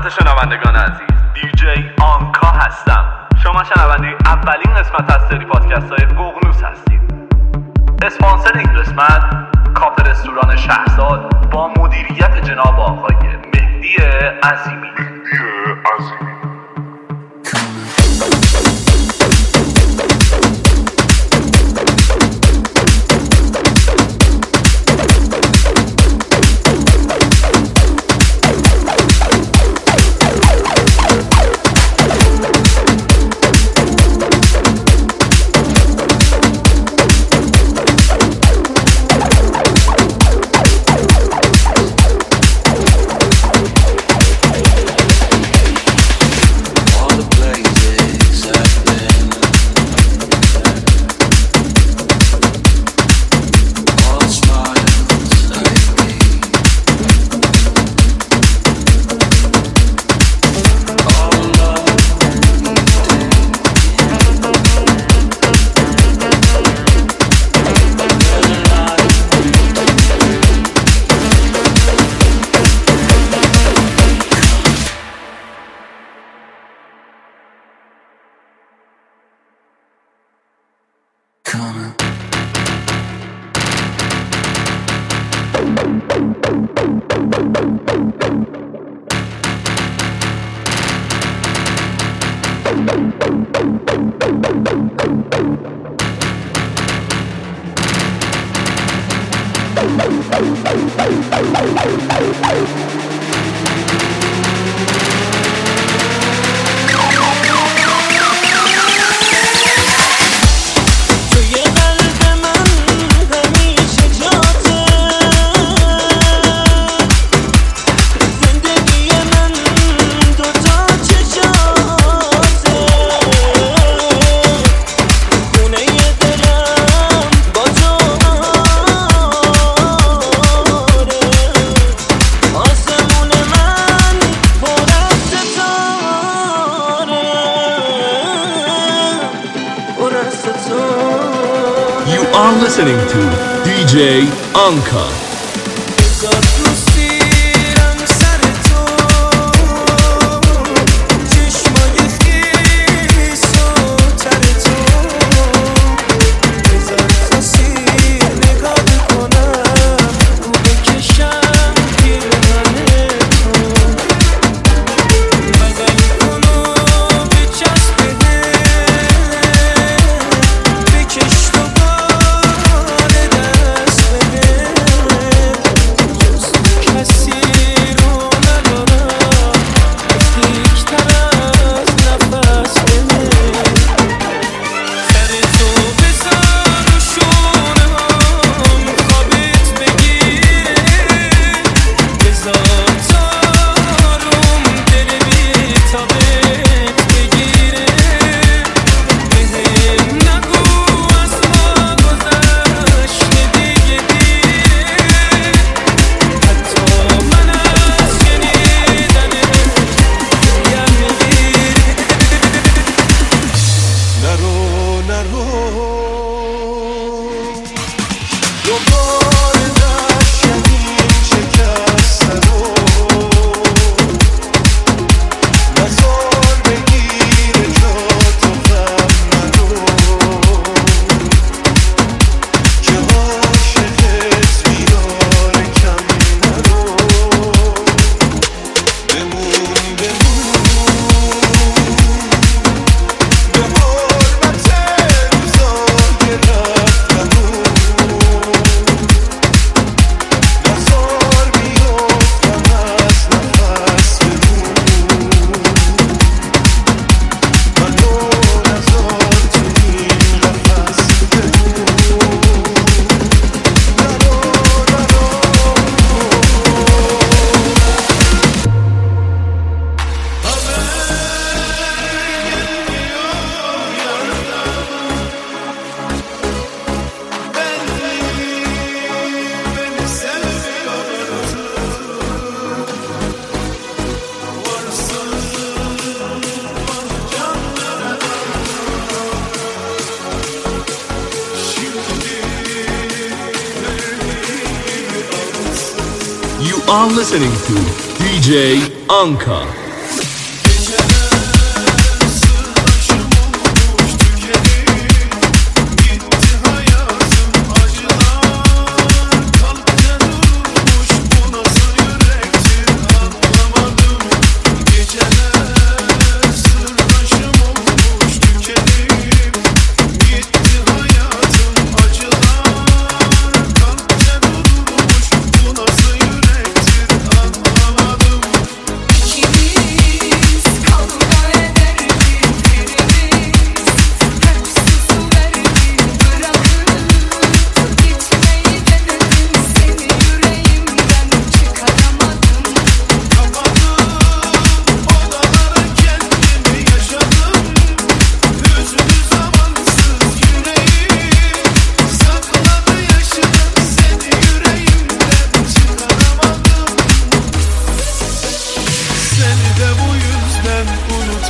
خدمت شنوندگان عزیز دیجی آنکا هستم. شما شنونده اولین قسمت از سری پادکست های ققنوس هستید. اسپانسر این قسمت کافه رستوران شهرزاد با مدیریت جناب آقای مهدی عظیمی. Listening to DJ Anka. You are listening to DJ Anka.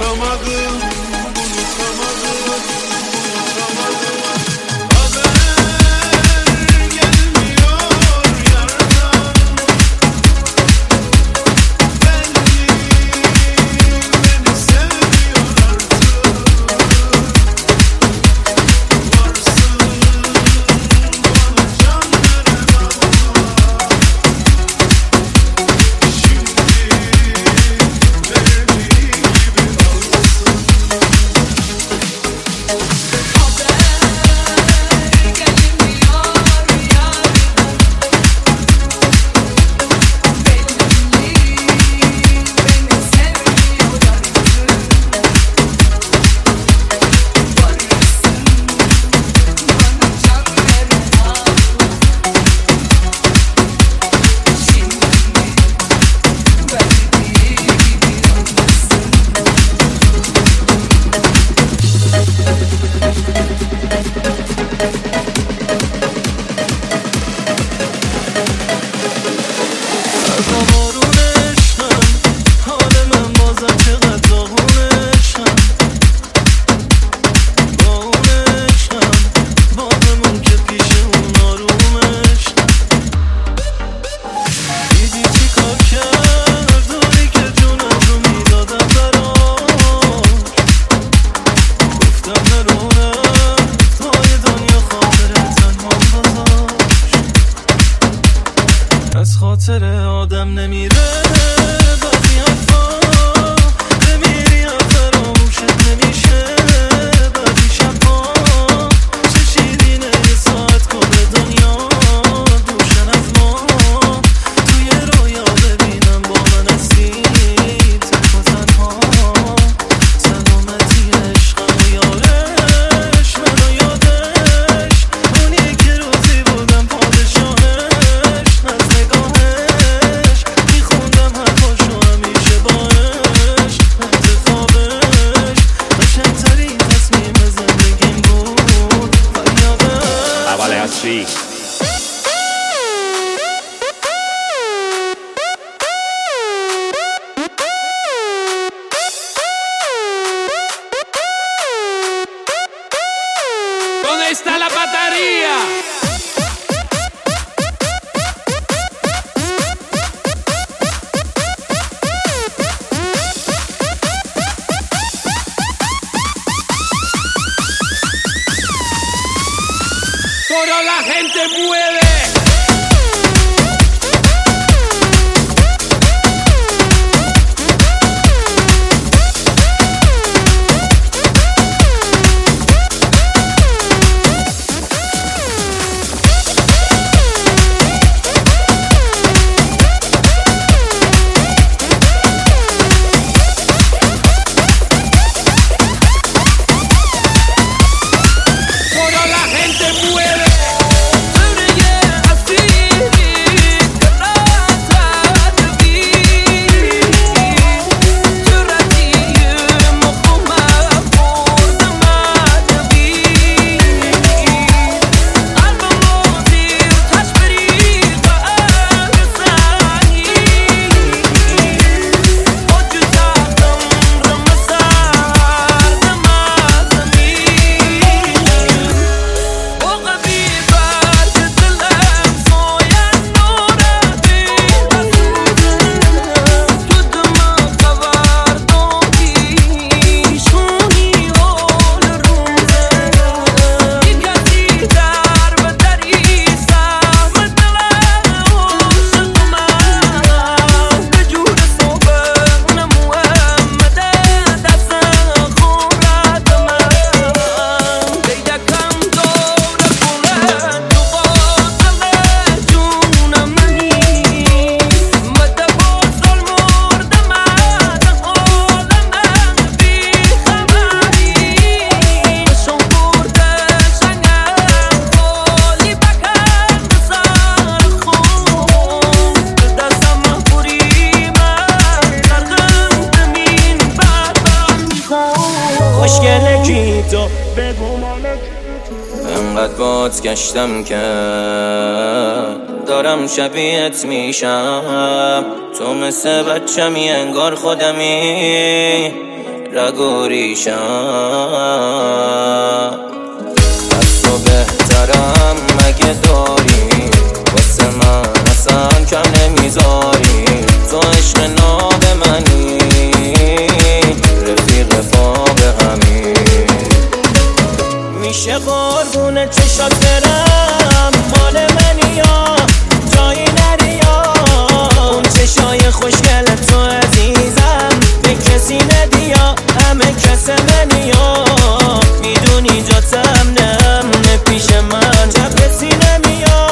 انقدر بات گشتم که دارم شبیهت میشم، تو مثل بچمی انگار خودمی، رگ و ریشم. از تو بهترم مگه داری، واسه من اصلا کم نمیذاری. تو عشق ناب منی، رفیق فاق همین. میشه قربون چشات برم، مال منی یا جایی نری یا اون چشای خوشگل تو عزیزم به کسی ندی یا همه کس منی یا میدونی جاتم نمونه پیش من جب کسی نمیا.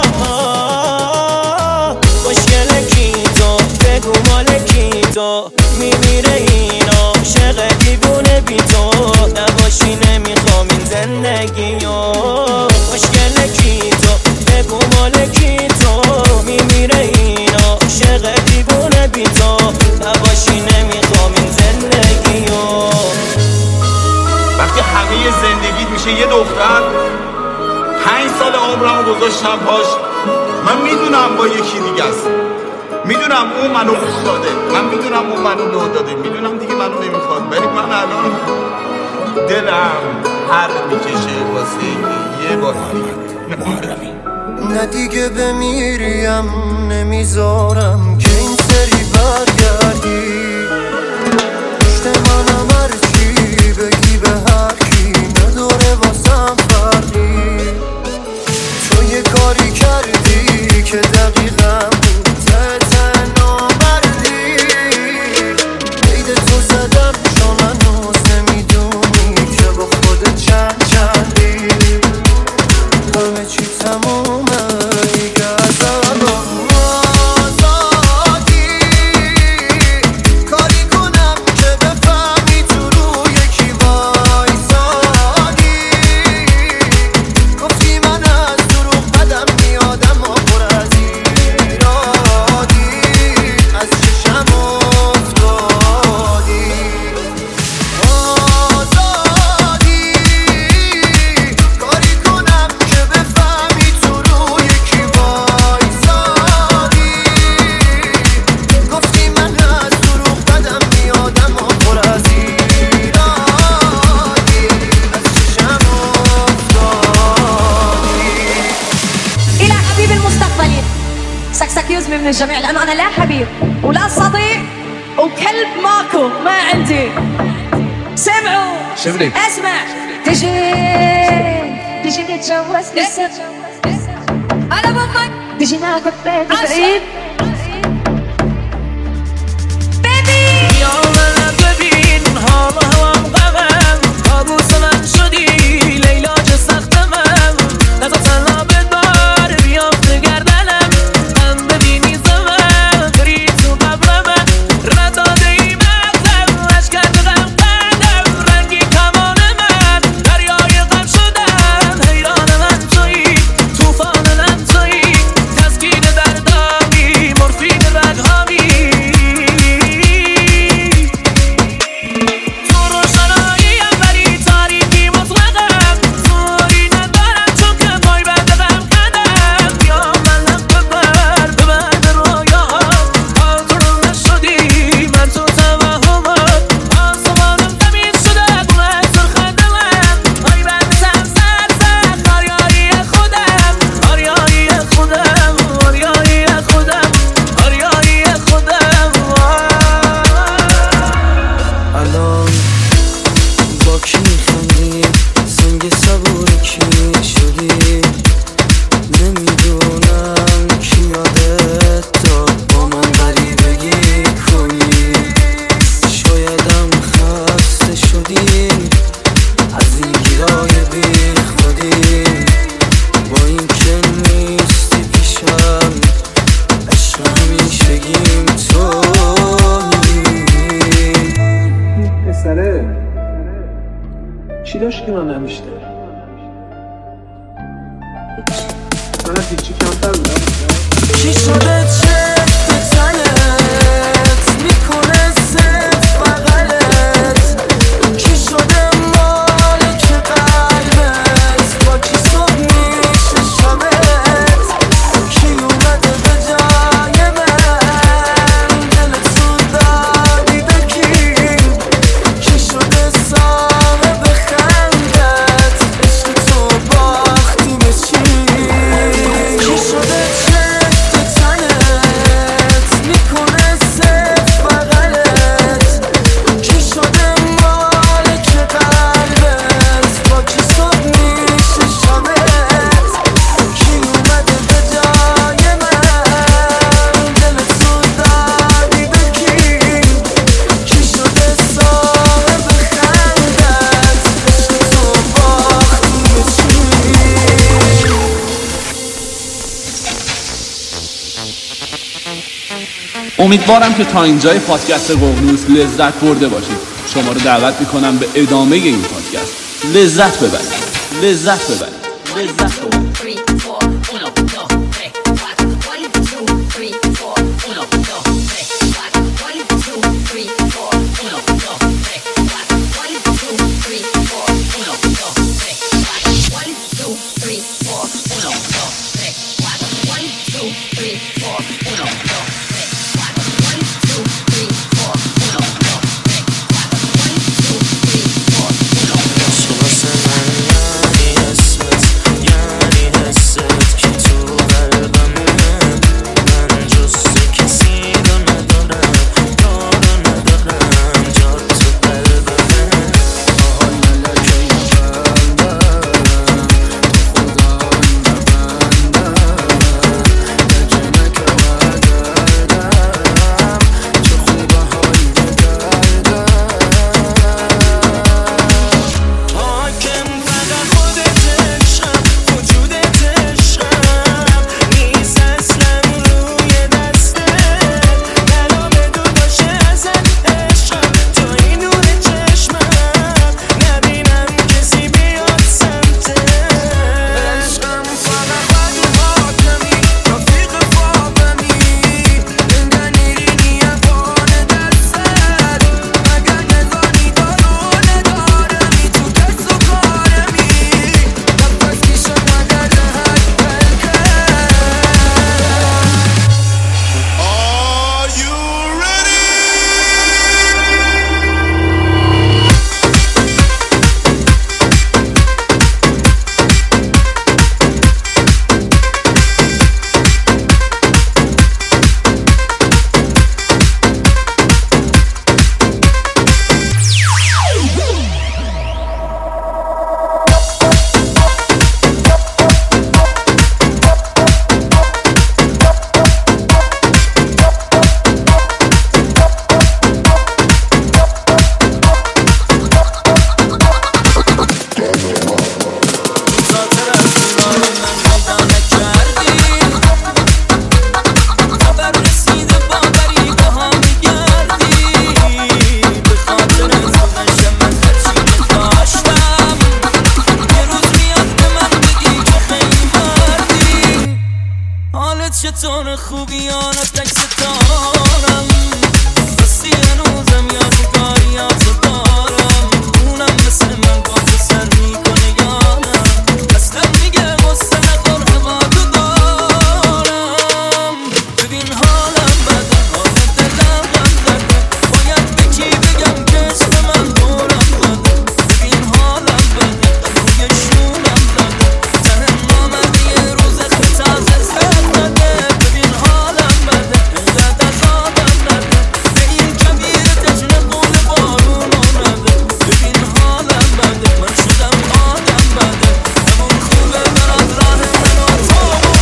خوشگل کی تو بگو مال کی تو، میمیره این عاشق دیوونه بی تو، نباشی نمیخوام این زندگیو. خوشگل کی تو بگو مال کی تو، میمیره این عاشق دیوونه بی تو، نباشی نمیخوام این زندگیو. وقتی همه زندگیت میشه یه دختر، 5 سال عمرمو گذاشتم پاش، من میدونم با یکی دیگه است، میدونم اون منو خوب داده، من میدونم اون منو لو داده، میدونم دیگه منو نمیخواد، ولی من الان دلم هر میکشه واسه یه بار محرمی. نه دیگه بمیریم نمیذارم که این سری برگردی، پشت منم هرچی بگی به هر کی نداره واسم فرقی. تو یه کاری کردی که دقیقم بود ته نامردی، قید تو زدم چون هنوز نمیدونی که با خودت چندی. همه چی تمومه دیگه ازم آزادی، کاری کنم که بفهمی تو روی کی وایسادی. گفتی من از دروغ بدم میادم و پر از ایرادی، از چشم افتادی. آزادی، کاری کنم که بفهمی تو روی کی وایسادی. گفتی من از دروغ بدم میادم و پر از ایرادی، از چشم افتادی. إلى حبيبي المستقبلي سكسك يزمي من الجميع لأنه أنا لا حبيب ولا صديق وكلب ماكو ما عندي. سمعوا اسمع، تجي نتجوز لسه أنا بمك، تجي ناخد بيت بعيد بيبي. یارم ببین حال هوام غمم، کابوس من شدی لیلا چه سخت من. نزا تنها بدار بیافته گردنم، هم ببینی زمن بری تو قبر من. رد داده ای مغزم، اش کرده غم قدم، رنگی کمان من دریای غم شدم. حیران من تویی، توفان من تویی، تسکین دردامی، مورفین رگهامی. تو روشناییم ولی تاریکی مطلقم، زوری ندارم چون که پای بند غم قدم. یا منم ببر رویاهام، آتونم نشدی من تو توهمات. آسمانم زمین شده گونه سرخنده من، پای بندتم سر آریایی خودم، آریایی خودم، آریایی خودم، آریایی خودم. الان با کی میخندی؟ سنگ صبور کی شدی؟ نمیدونم کی یادت داد با من غریبگی کنی. شایدم خسته شدیم از این گیرای بی خودی، با این که نیستی پیشم عشق همیشگیم تویی. پسره چی داشت که من نمیشته؟ من از هیچی کمتر بودم. چی شده چشم تنت میکنه صرف بغلت؟ کی شده مالک قلبت؟ با کی صبح میشه شبت؟ کی اومده به جای من؟ دلت رو دادی به کی؟ کی امیدوارم که تا اینجای پادکست ققنوس لذت برده باشید. شما رو دعوت میکنم به ادامه این پادکست لذت ببرید. چطور خوبیانت تک ستارم بسی هنوزم یادگاریات دارم اونم مثل من با تو سر میکنه یادم اصلا میگه غصه نخور هواتو دارم ببین حالم بده حال دلم بده باید به کی بگم که عشق من دورم بده ببین حالم بده روی شونم بده تهم آمدی یه روز تازه زد بده ببین حالم بده اینقدر از آدم نده به این کبیر تجنه قول بارون آمده ببین حالم بده من شدم آدم بده همون خوبه من از راه من و تو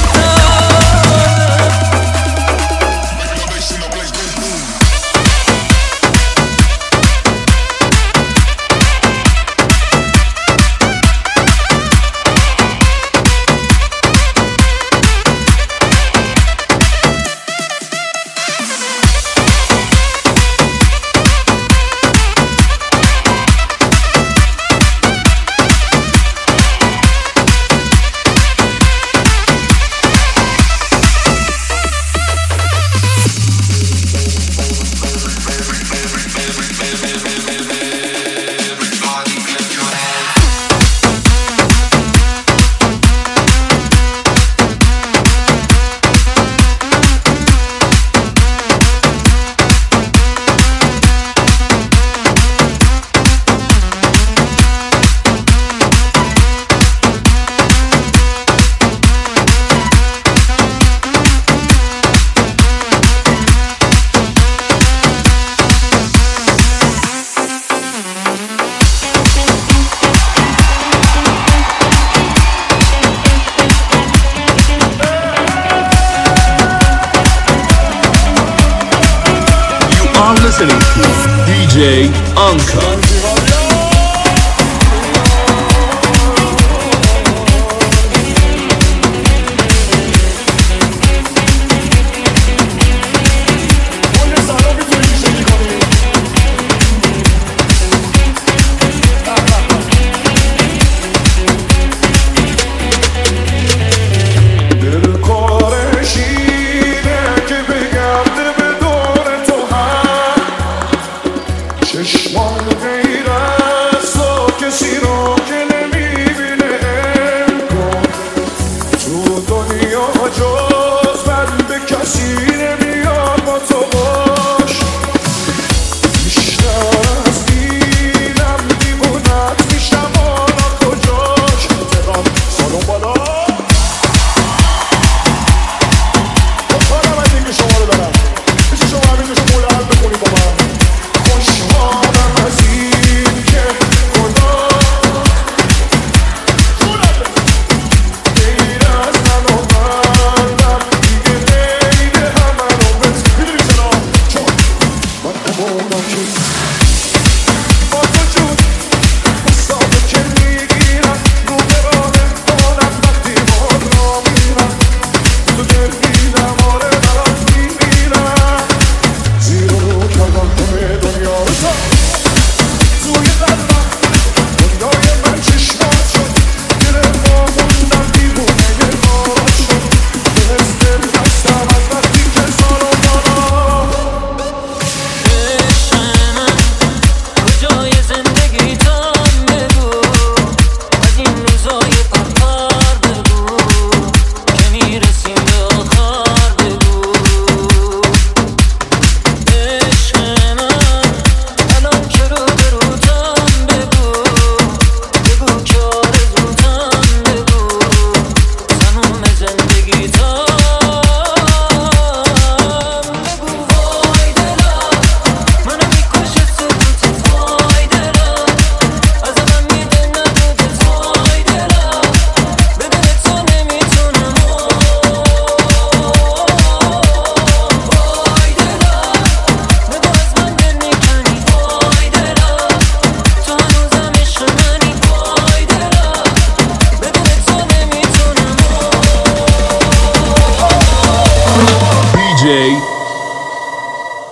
Listening to DJ Uncut.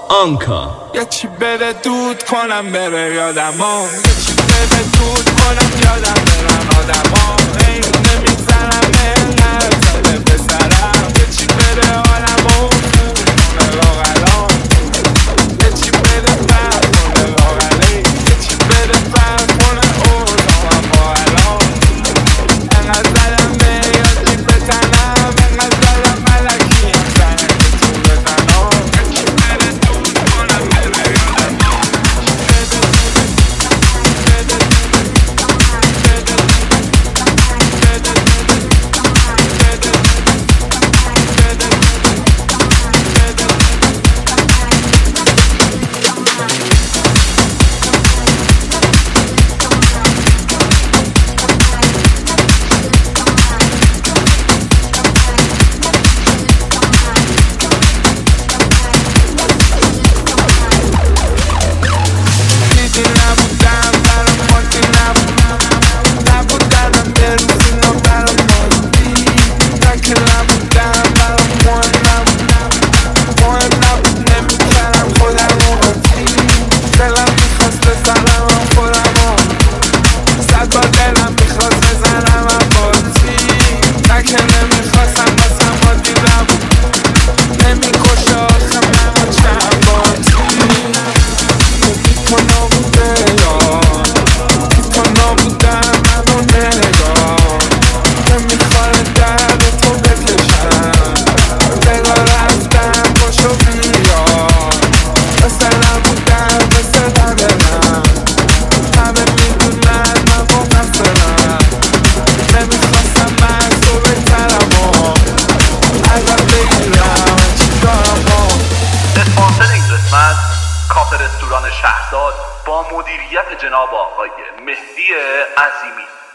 آنکا. یه چی بده دود کنم بره یادمو، یه چی بده دود کنم یادم برم آدما، این نمیزنم اینقدر زده بسرم، یه چی بده حالمو خوب کنه لاغلام، یه چی بده فرق کنه لاغلی، یه چی بده فرق کنه اوزامم با الان، اینقدر زدم به یادی بتنم، اینقدر زدم ملکی هم زنه که تو بزنم، یه چی بده دود کنم بره یادمو. کافه رستوران شهرزاد با مدیریت جناب آقای مهدی عظیمی.